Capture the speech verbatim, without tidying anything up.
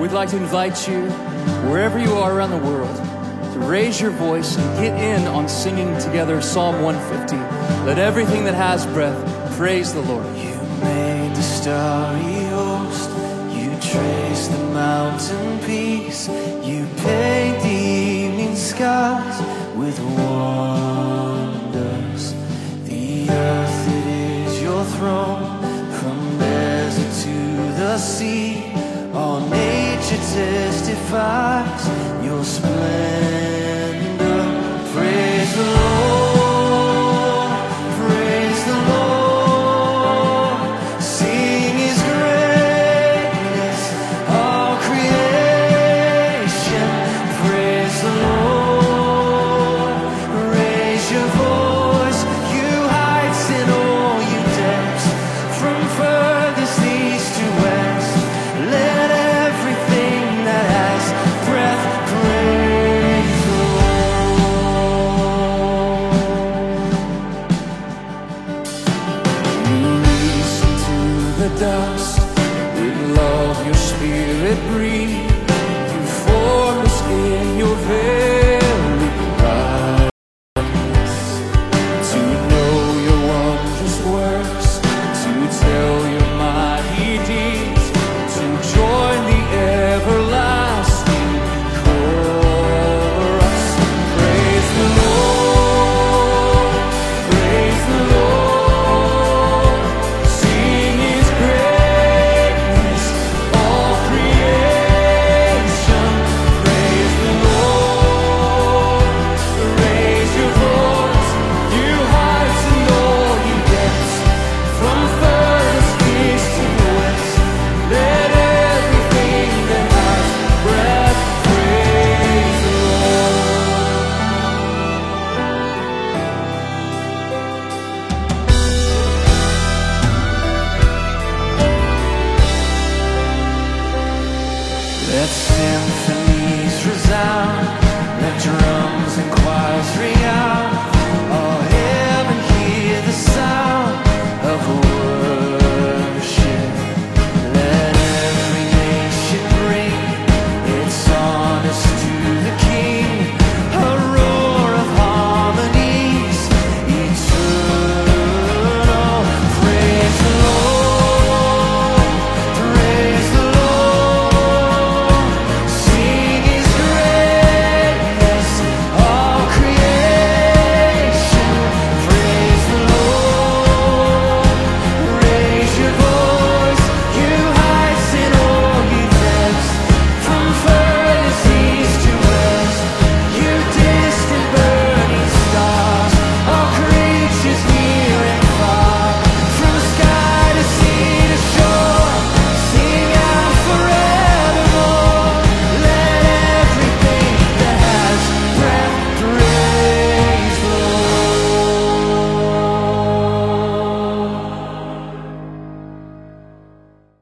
we'd like to invite you, wherever you are around the world, to raise your voice and get in on singing together Psalm one fifty. Let everything that has breath praise the Lord. You made the starry host, you trace the mountain peaks, you paint the evening skies with wonders. The earth, it is your throne, from desert to the sea. All nature testifies your splendor. Praise the Lord, praise the Lord. Sing His greatness, all creation. Praise the Lord, raise your voice, you heights and all you depths, from furthest east to west. Let everything that has breath praise the Lord. You reach into the dust, with love your spirit breathe. You form us in your very brightness. To know your wondrous works, to tell your mighty deeds, to join the everlasting chorus. Praise the Lord, praise the Lord. Sing His greatness, all creation. Praise the Lord, raise your voice, you heights and all you depths, from furthest east to west. Let everything that has breath praise the Lord. Let symphonies resound, let drums and choirs ring out.